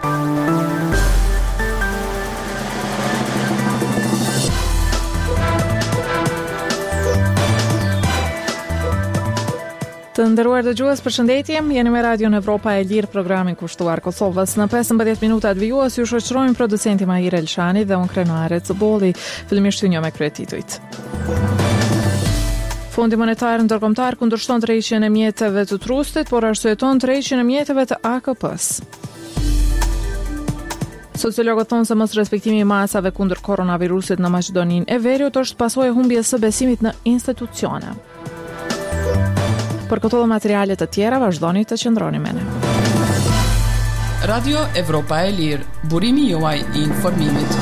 Të nderuar dëgjues, përshëndetje. Jeni me Radion Evropa e Lirë, programin kushtuar Kosovës. Në 15 minutat vijues ju shoqërojmë producenti Mahir Elshani dhe unë Krenare Cëbolli. Fillimisht një me kryetitujt. Fondi monetar ndërkombëtar kundërshton tërheqjen e mjeteve të trustit, por arsyeton tërheqjen e mjeteve të AKP-s. Sociologët thonë se mos respektimi i masave kundër koronavirusit në Maqedoninë e Veriut është pasojë e humbjes së besimit në institucione. Për këto dhe materialet të tjera, vazhdoni të qëndroni me ne. Radio Evropa e Lirë, burimi juaj I informimit.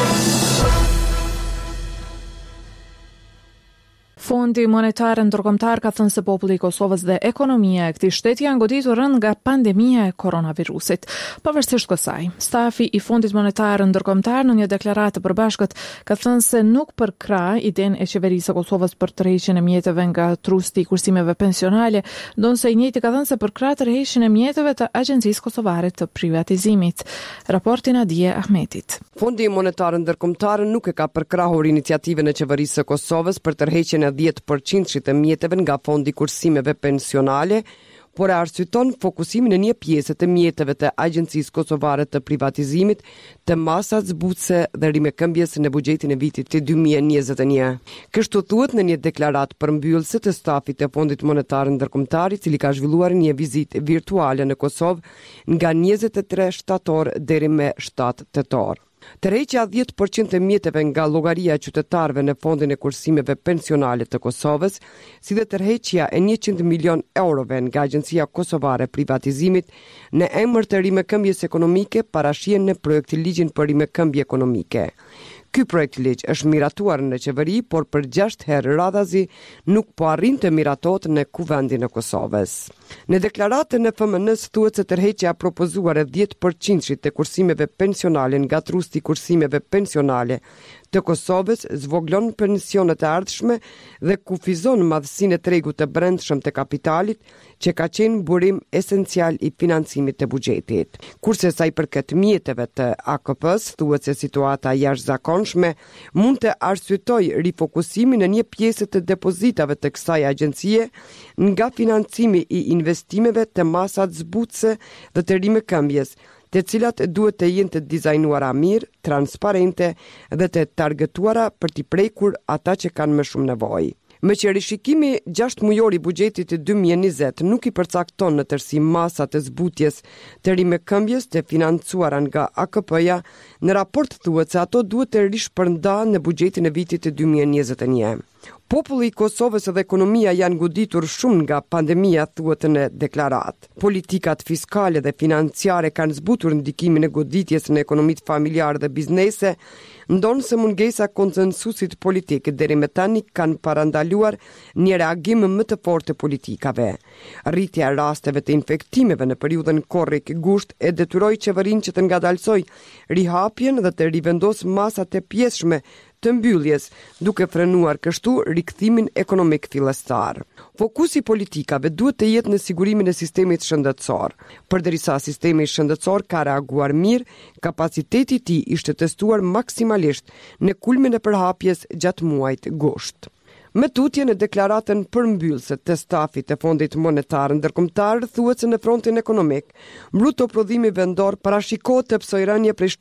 Fondi monetar ndërkombëtar ka thënë se populli I Kosovës dhe ekonomia e këtij shteti janë goditur rënd nga pandemia e koronavirusit. Pavarësisht kësaj, stafi I Fondit monetar ndërkombëtar në një deklaratë të përbashkët ka thënë se nuk përkrah idenë e qeverisë së Kosovës për tërheqjen e mjeteve nga trusti I kursimeve pensionale, ndonse I njëjti ka thënë se përkrah tërheqjen e mjeteve të Agjencisë Kosovare të Privatizimit. Raporti Nadije Ahmetit. Fondi monetar ndërkombëtar nuk e ka përkrahur iniciativën e qeverisë së Kosovës për tërheqjen e 10% të mjeteve nga fondi kursimeve pensionale, por e arsyeton fokusimin e një pjesë të mjeteve të Agjencisë Kosovare të Privatizimit të masat zbutëse dhe rimekëmbjes në buxhetin e vitit të 2021. Kështu thuhet në një deklaratë përmbyllëse të stafit të Fondit Monetar Ndërkombëtar, I cili ka zhvilluar një vizitë virtuale në Kosovë nga 23 shtator deri me 7 tetor. Tërheqja 10% e mjeteve nga llogaria e qytetarëve në fondin e kursimeve pensionale të Kosovës, si dhe tërheqja e 100 milion eurove nga Agjencia Kosovare Privatizimit në emër të rimekëmbjes ekonomike parashihen në projektiligjin për rimekëmbje ekonomike. Ky projektligj është miratuar në qeveri, por për 6 herë radhazi nuk po arrin të miratohet në Kuvendin e Kosovës. Në deklaratën e FMN-s thuhet se tërheqja propozuar e 10% të kursimeve pensionale nga trusti I kursimeve pensionale të Kosovës zvoglon pensionet e ardhshme dhe kufizon madhësinë e tregut të brendshëm të kapitalit, që ka qenë burim esencial I financimit të buxhetit. Kurse sa I përket mjeteve të AKP-s, thuhet se situata jashtëzakonshme mund të arsyetojë rifokusimin në një pjesë të depozitave të kësaj agjencie nga financimi I investimeve të masat zbutëse dhe të rimekëmbjes, të cilat duhet të jenë të dizajnuara mirë, transparente dhe të targetuara për t'i prekur ata që kanë më shumë nevojë. Me që rishikimi 6 mujor I buxhetit të 2020 nuk I përcakton në tërësi masat të zbutjes të rimekëmbjes të financuara nga AKP-ja, në raport thuhet se ato duhet të rishpërndahen në buxhetin e vitit të 2021. Populli I Kosovës dhe ekonomia janë goditur shumë nga pandemia, thuhet në deklaratë. Politikat fiskale dhe financiare kanë zbutur ndikimin e goditjes në ekonomitë familjare dhe biznese, ndonë se mungesa konsensusit politik deri me tani kanë parandaluar një reagim më të fortë të politikave. Rritja e rasteve të infektimeve në periudhën korrik-gusht e detyroi qeverinë që të ngadalsoj rihapjen dhe të rivendos masat e pjesshme të mbylljes, duke frenuar kështu rikthimin ekonomik fillestar. Fokusi I politikave duhet të jetë në sigurimin e sistemit shëndetësor. Përderisa sistemi shëndetësor ka reaguar mirë, kapaciteti I tij ishte testuar maksimalisht në kulmin e përhapjes gjatë muajit gusht. Me tutje në deklaratën përmbyllëse të stafit të Fondit Monetar Ndërkombëtar thuhet se në frontin ekonomik, bruto prodhimi vendor parashikohet të psojë rënje prej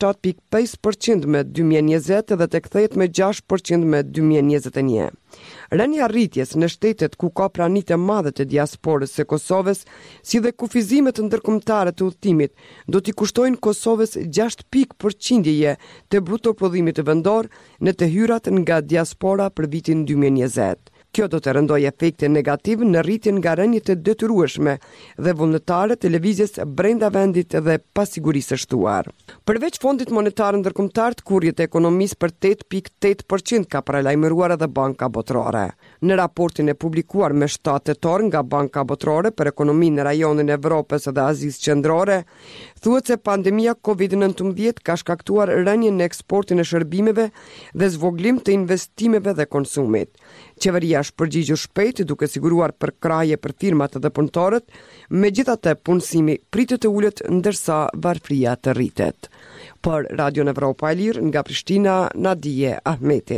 7.5% me 2020 dhe të kthehet me 6% me 2021. Rënja rritjes në shtetet ku ka pranitë e madhe të diasporës së Kosovës, si dhe kufizimet ndërkombëtare të udhëtimit, do t'i kushtojnë Kosovës 6 pikë përqindjeje të bruto prodhimit vendor në të hyrat nga diaspora për vitin 2020. Kjo do të rëndojë efekte negativ në rritjen nga rënjet e detyrueshme dhe vullnetare të lëvizjes brenda vendit dhe pasigurisë së shtuar. Përveç Fondit Monetar Ndërkombëtar, kurrjet e ekonomisë për 8.8% ka paralajmëruar edhe Banka Botërore. Në raportin e publikuar me 7 tetor nga Banka Botërore për Ekonominë në rajonin e Evropës dhe Azisë Qendrore, thuhet se pandemia COVID-19 ka shkaktuar rënien në eksportin e shërbimeve dhe zvoglim të investimeve dhe konsumit. Qeveria është përgjigjur shpejt duke siguruar përkraje për firmat dhe punëtorët, megjithatë punësimi pritet të ulet ndërsa varfëria të rritet. Për Radio Evropa e Lirë nga Prishtina, Nadije Ahmeti.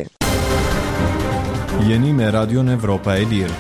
Jeni me Radio Evropa e Lirë.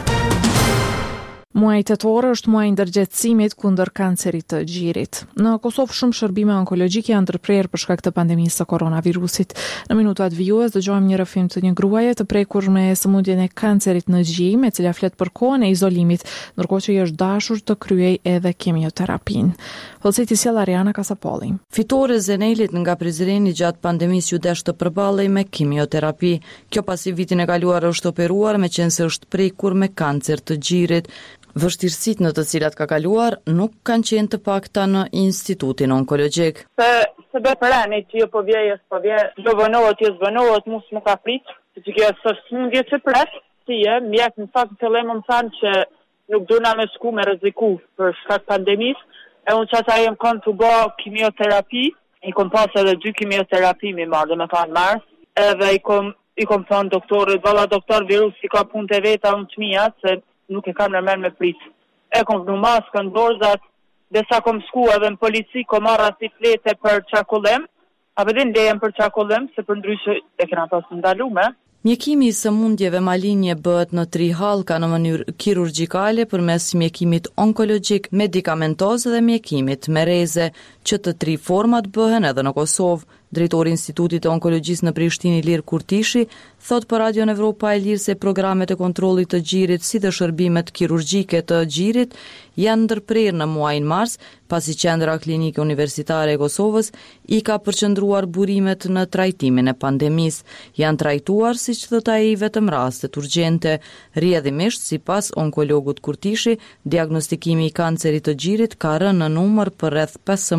Muaji tetor është muaji ndërgjegjësimit kundër kancerit të gjirit. Në Kosovë shumë shërbime onkologjike janë ndërprerë për shkak të pandemisë së koronavirusit. Në minutat vijues dëgjojmë një rrëfim të një gruaje të prekur me sëmundjen e kancerit në gjim, e cila flet për kohën e izolimit, ndërkohë që i është dashur të kryej edhe kimioterapinë. Vëllësiti sjell Ariana Kasapolli. Fitore Zenelit nga Prizreni gjatë pandemisë ju desh të përballej me kimioterapi. Kjo pasi vitin e kaluar është operuar me qenë se është prekur me kancer të gjirit. Vështirësitë në të cilat ka kaluar nuk kanë qenë të pakta në institutin onkologjik. Se bepërani që jo po vje, jo vënohet, mus më ka prit, që kjo është smundje që pret, si mjek në fakt në fillim më thanë që nuk duna me shku me rreziku për shkak pandemisë, e unë që ata jem kanë të bë kimioterapi, i kom pas edhe 2 kimioterapi mi marrë, dhe me kanë mars, edhe i kom thonë doktorit, valla doktor virus i ka punë të veta unë të mija, se nuk e kam nërmen me prit. E kom në maskën, dorzat, dhe sa kom shku edhe në polici, kom marra si flete për qakullim, a vedin lejem për qakullim, se për ndryshë e kena pas në ndalume. Mjekimi i sëmundjeve malinje bëhet në 3 hallka në mënyrë kirurgjikale përmes mjekimit onkologjik, medikamentoz dhe mjekimit me reze, që të 3 format bëhen edhe në Kosovë. Drejtori i Institutit të Onkologjisë në Prishtinë Ilir Kurtishi thot për Radio Evropa e Lirë se programet e kontrollit të gjirit si dhe shërbimet kirurgjike të gjirit janë ndërprerë në muajin mars, pasi Qendra Klinike Universitare e Kosovës i ka përqendruar burimet në trajtimin e pandemisë. Janë trajtuar, siç thot ai, vetëm rastet urgjente. Rrjedhimisht, sipas onkologut Kurtishi, diagnostikimi i kancerit të gjirit ka rënë në numër për rreth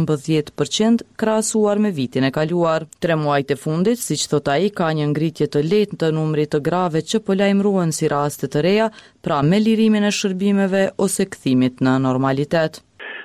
15% krahasuar me vitin e kaluar. 3 muajt e fundit, siç thot ai, ka një ngritje të lehtë të numrit të grave që po lajmërohen si raste të reja, pra me lirimin e shërbimeve ose kthimit në normalitet.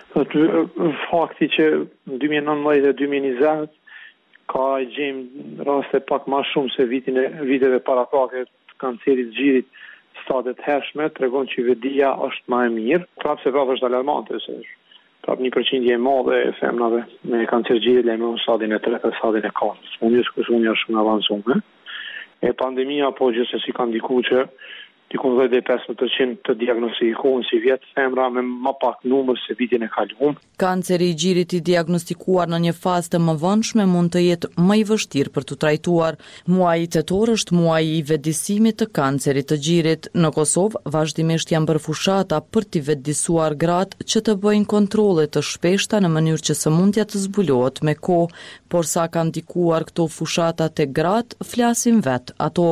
Fakti që në 2019 dhe 2020 ka gjemë raste pak ma shumë se viteve paraprake të kancerit gjirit stadet hershme, tregon që vedia është ma e mirë, prapë se prapë është alarmante, se prapë 1% e madhe e femnave me kancer gjirit lejmëron stadin e 3 dhe stadin e 4. Smundjes kusumja është shumë avancume. E pandemia po gjithsesi ka ndikuar që dikun 10-15% të diagnostikohen si vjetë femra me më pak numër se vitin e kaluar. Kanceri i gjirit i diagnostikuar në një fazë të mëvonshme mund të jetë më i vështirë për të trajtuar. Muaji tetor është muaji i vetëdijsimit të kancerit të gjirit. Në Kosovë vazhdimisht janë bërë fushata për t'i vetëdijsuar gratë që të bëjnë kontrolle të shpeshta në mënyrë që sëmundja të zbulohet me kohë, por sa kanë ndikuar këto fushata tek gratë, flasin vetë ato.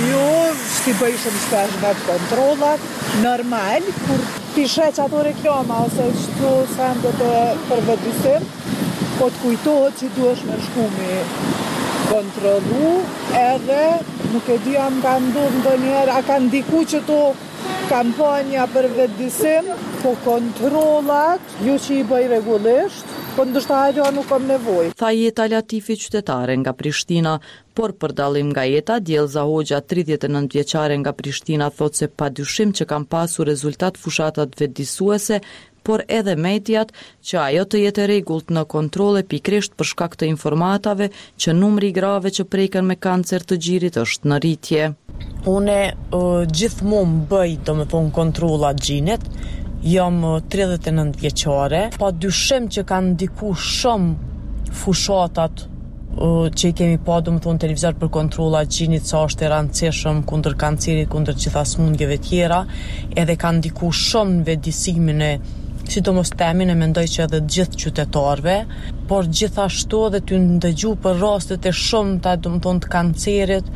Si bëj shumë shpesh vetë kontrollat, normal, kur ti sheq ato reklama ose qëto sendet e për vetëdijsim, po të kujtohet që duhesh me shku me kontrollu, edhe nuk e di jam ka ndodhur ndonjëherë, a ka ndiku që to kampanja për vetëdijsim, po kontrollat, ju që i bëj rregullisht, po ndoshta ajo nuk kam nevojë. Tha Jeta Latifi, qytetare nga Prishtina, por për dallim nga Jeta, Djelza Hoxha, 39 vjeçare nga Prishtina, thot se padyshim që kanë pasur rezultat fushatat vetëdijsuese, por edhe mediat që ajo të jetë e rregullt në kontrolle pikërisht për shkak të informatave që numri i grave që preken me kancer të gjirit është në rritje. Une gjithmonë bëj, domethënë, kontrolla gjinit. Jam 39 vjeçare, pa dyshim që kanë ndiku shumë fushatat që i kemi pa domethënë televizor për kontrolla gjinit, sa është e rëndësishëm kundër kancerit, kundër gjitha smundjeve tjera, edhe kanë ndiku shumë në vetëdijsimin e sidomos temin e mendoj që edhe gjithë qytetarëve, por gjithashtu edhe ty ndëgju për rastet e shumta domethënë të kancerit,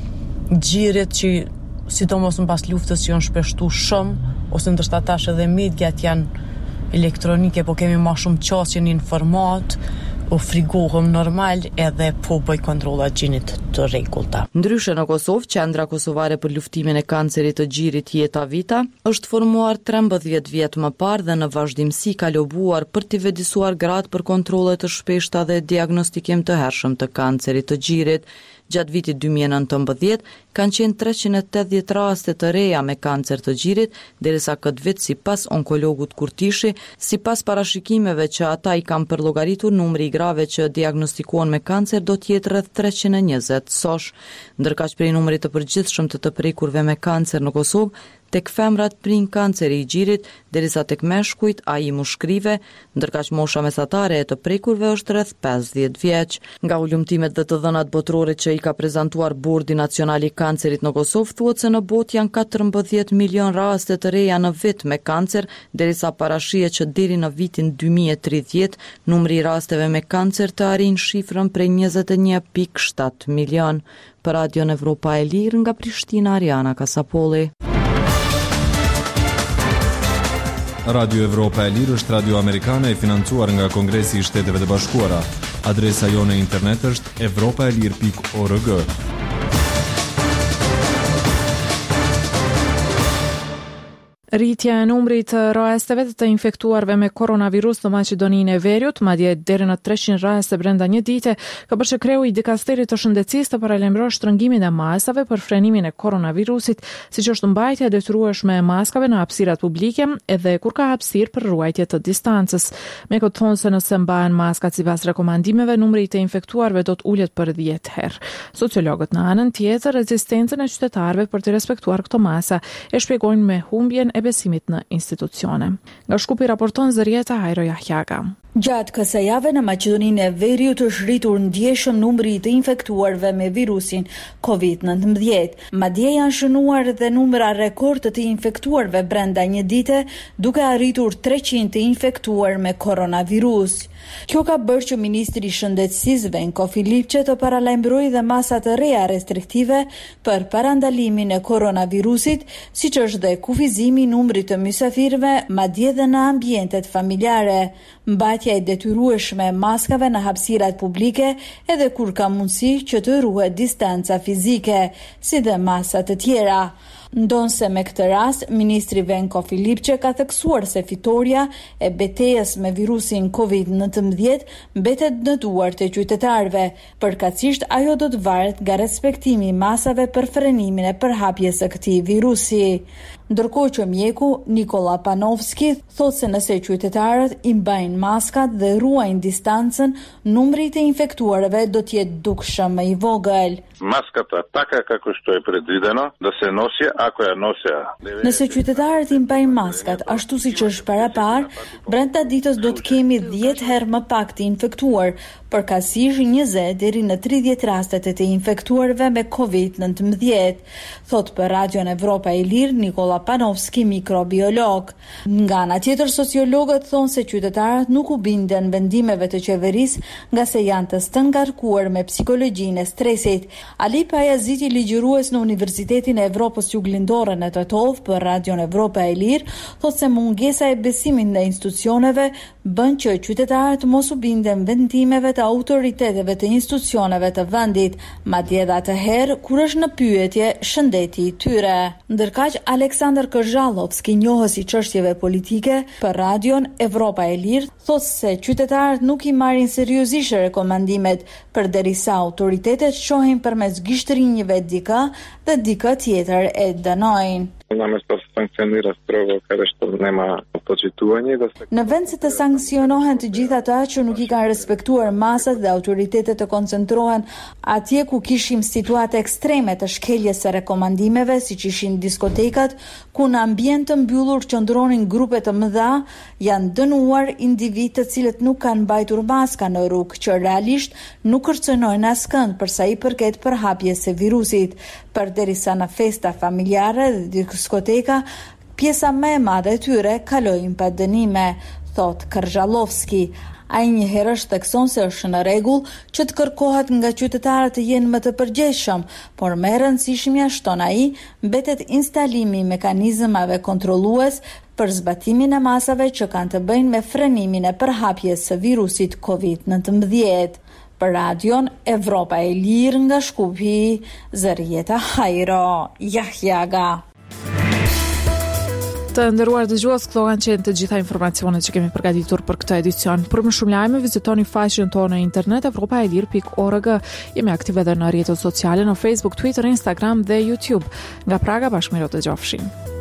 gjirit që sidomos në pas luftës që janë shpeshtu shumë, ose ndoshta tash edhe mediat janë elektronike, po kemi ma shumë qasje në informat, u frigohem normal edhe po bëj kontrolla gjinit të rregullta. Ndryshe në Kosovë, Qendra Kosovare për luftimin e kancerit të gjirit Jeta Vita është formuar 13 vjet më parë dhe në vazhdimsi ka lobuar për t'i vetëdijsuar gratë për kontrolle të shpeshta dhe diagnostikim të hershëm të kancerit të gjirit. Gjatë vitit 2019 kanë qenë 380 raste të reja me kancer të gjirit, derisa këtë vit sipas onkologut Kurtishi, sipas parashikimeve që ata i kanë përllogaritur, numri i grave që diagnostikohen me kancer do të jetë rreth 320 sosh. Ndërkaq prej numrit të përgjithshëm të prekurve me kancer në Kosovë, tek femrat prin kanceri i gjirit, derisa tek meshkujt ai mushkrive, ndërkaq mosha mesatare e të prekurve është rreth 50 vjeç. Nga ulëmtimet dhe të dhënat botërore që i ka prezantuar Bordi Nacional i Kancerit në Kosovë, thuhet se në botë janë 14 milion raste të reja në vit me kancer, derisa parashihet që deri në vitin 2030 numri i rasteve me kancer të arrijë shifrën prej 21.7 milion. Për Radion Evropa e Lirë nga Prishtina, Ariana Kasapolli. Radio Evropa e Lirë është radio amerikane e financuar nga Kongresi i Shteteve të Bashkuara. Adresa jone internet është evropaelir.org. Rritja e numrit të rasteve të infektuarve me koronavirus në Maqedoninë e Veriut, madje deri në 300 raste brenda një dite, ka bërë që kreu i dikasterit të shëndetësisë të paralajmërojë shtrëngimin e masave për frenimin e koronavirusit, siç është mbajtja e detyrueshme e maskave në hapësirat publike edhe kur ka hapësirë për ruajtje të distancës. Me këtë thonë se nëse mbahen maskat sipas rekomandimeve, numri të infektuarve do të ulet për 10 herë. Sociologët në anën tjetër rezistencën e qytetarëve për të respektuar këto masa e shpjegojnë me humbjen e besimit në institucione. Nga Shkupi raporton Zërieta Hajro Jahjaga. Gjatë kësaj jave në Maqedoninë e Veriut është rritur ndjeshëm numri të infektuarve me virusin COVID-19. Madje janë shënuar edhe numra rekord të infektuarve brenda një dite, duke arritur 300 të infektuar me koronavirus. Kjo ka bërë që Ministri i Shëndetësisë Venko Filipçe të paralajmërojë dhe masa të reja restriktive për parandalimin e koronavirusit, siç është dhe kufizimi i numrit të mysafirëve, madje edhe në ambientet familjare. Mbajtja e detyrueshme e maskave në hapësirat publike edhe kur ka mundësi që të ruhet distanca fizike, si dhe masa të tjera. Ndonse me këtë rast, Ministri Venko Filipçe ka theksuar se fitoria e betejës me virusin COVID-19 mbetet në duart e qytetarëve. Përkatësisht ajo do të varet nga respektimi i masave për frenimin e përhapjes së këtij virusi. Ndërkohë që mjeku Nikola Panovski thotë se nëse qytetarët i mbajnë maskat dhe ruajnë distancën, numri të infektuarve do të jetë dukshëm më i vogël. Маската, така како што е предвидено, да се носи ако ја носеа. Nëse qytetarët i mbajnë maskat ashtu siç është parapar, brenda ditës do të kemi 10 herë më pak të infektuar, përkatësisht 20 deri në 30 rastet e të infektuarve me COVID-19, thot për Radion Evropa e Lirë Nikola Panovski, mikrobiolog. Nga ana tjetër, sociologët thonë se qytetarët nuk u binden vendimeve të qeverisë nga se janë të stëngarkuar me psikologjinë e stresit. Ali Pajaziti, ligjërues në Universitetin e Evropës Juglindore në Tetov për Radion Evropa e Lirë, thotë se mungesa e besimit në institucioneve bën që qytetarët mos u binden vendimeve të autoriteteve të institucioneve të vendit, madje edhe atëherë kur është në pyetje shëndeti i tyre. Ndërkaq, Aleksandar Kërzhallovski, njohës i çështjeve politike për Radion Evropa e Lirë, thotë se qytetarët nuk i marrin seriozisht rekomandimet, përderisa autoritetet shohin përmes gishtërinjve dikë dhe dikë tjetër e dënojnë. Наместо да се санкционира строго каде што нема почитување да се Në vend se të sanksionohen të gjithë ata që nuk i kanë respektuar masat dhe autoritetet të koncentrohen atje ku kishim situata ekstreme të shkeljes së rekomandimeve, siç ishin diskotekat, ku në ambient të mbyllur qëndronin grupe të mëdha, janë dënuar individ të cilët nuk kanë mbajtur maska në rrugë, që realisht nuk kërcënojnë askënd për sa i përket përhapjes së virusit, përderisa në festa familjare dhe diskoteka pjesa më e madhe e tyre kalojnë pa dënime, thot Krzhalovski. Ai njëherë thekson se është në rregull që të kërkohet nga qytetarët të jenë më të përgjegjshëm, por më e rëndësishmja, shton ai, mbetet instalimi i mekanizmave kontrollues për zbatimin e masave që kanë të bëjnë me frenimin e përhapjes së virusit COVID-19. Për radion Evropa e Lirë nga Shkupi, Zërieta Hajro, Jahjaga. Të nderuar dëgjues, këto kanë qenë të gjitha informacionet që kemi përgatitur për këtë edicion. Për më shumë lajme, vizitoni faqen tonë në internet evropaelir.org. Jemi aktive edhe në rrjetet sociale në Facebook, Twitter, Instagram dhe YouTube. Nga Praga, bashkë mirë të dëgjofshim.